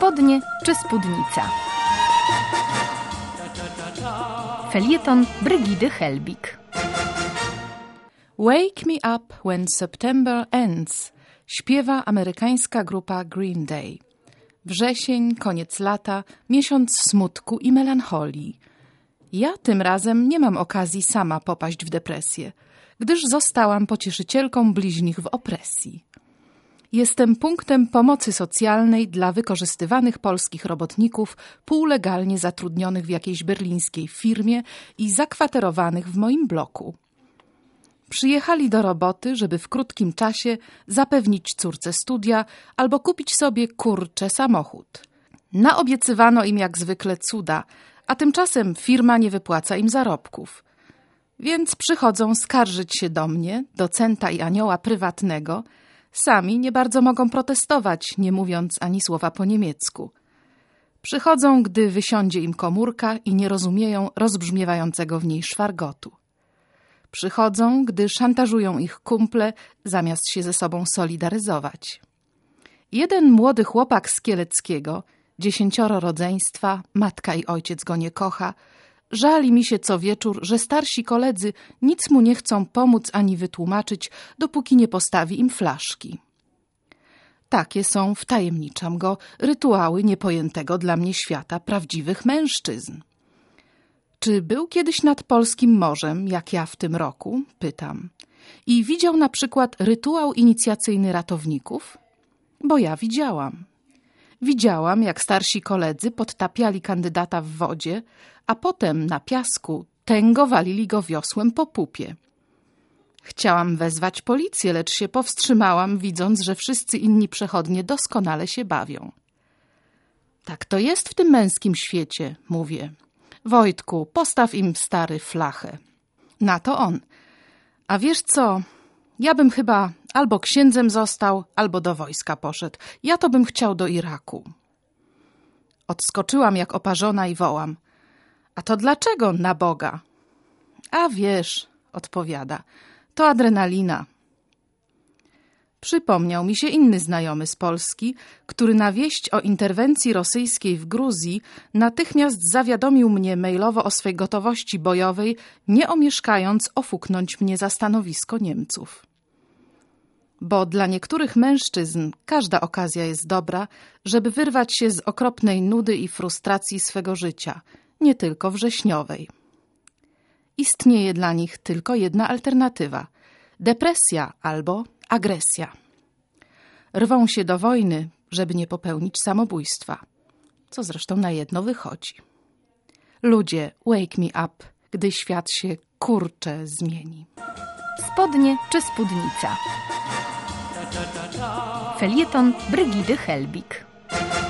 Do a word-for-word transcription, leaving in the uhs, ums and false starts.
Spodnie czy spódnica? Felieton Brygidy Helbig. Wake me up when September ends, śpiewa amerykańska grupa Green Day. Wrzesień, koniec lata, miesiąc smutku i melancholii. Ja tym razem nie mam okazji sama popaść w depresję, gdyż zostałam pocieszycielką bliźnich w opresji. Jestem punktem pomocy socjalnej dla wykorzystywanych polskich robotników półlegalnie zatrudnionych w jakiejś berlińskiej firmie i zakwaterowanych w moim bloku. Przyjechali do roboty, żeby w krótkim czasie zapewnić córce studia albo kupić sobie, kurczę, samochód. Naobiecywano im jak zwykle cuda, a tymczasem firma nie wypłaca im zarobków. Więc przychodzą skarżyć się do mnie, docenta i anioła prywatnego. Sami nie bardzo mogą protestować, nie mówiąc ani słowa po niemiecku. Przychodzą, gdy wysiądzie im komórka i nie rozumieją rozbrzmiewającego w niej szwargotu. Przychodzą, gdy szantażują ich kumple, zamiast się ze sobą solidaryzować. Jeden młody chłopak z Kieleckiego, dziesięcioro rodzeństwa, matka i ojciec go nie kocha, żali mi się co wieczór, że starsi koledzy nic mu nie chcą pomóc ani wytłumaczyć, dopóki nie postawi im flaszki. Takie są, wtajemniczam go, rytuały niepojętego dla mnie świata prawdziwych mężczyzn. Czy był kiedyś nad polskim morzem, jak ja w tym roku? Pytam. I widział na przykład rytuał inicjacyjny ratowników? Bo ja widziałam. Widziałam, jak starsi koledzy podtapiali kandydata w wodzie, a potem na piasku tęgo walili go wiosłem po pupie. Chciałam wezwać policję, lecz się powstrzymałam, widząc, że wszyscy inni przechodnie doskonale się bawią. Tak to jest w tym męskim świecie, mówię. Wojtku, postaw im stary flachę. Na to on. A wiesz co, ja bym chyba albo księdzem został, albo do wojska poszedł. Ja to bym chciał do Iraku. Odskoczyłam jak oparzona i wołam. A to dlaczego na Boga? A wiesz, odpowiada, to adrenalina. Przypomniał mi się inny znajomy z Polski, który na wieść o interwencji rosyjskiej w Gruzji natychmiast zawiadomił mnie mailowo o swej gotowości bojowej, nie omieszkając ofuknąć mnie za stanowisko Niemców. Bo dla niektórych mężczyzn każda okazja jest dobra, żeby wyrwać się z okropnej nudy i frustracji swego życia, nie tylko wrześniowej. Istnieje dla nich tylko jedna alternatywa – depresja albo agresja. Rwą się do wojny, żeby nie popełnić samobójstwa, co zresztą na jedno wychodzi. Ludzie, wake me up, gdy świat się kurcze zmieni. Spodnie czy spódnica? Felieton Brygidy Helbig.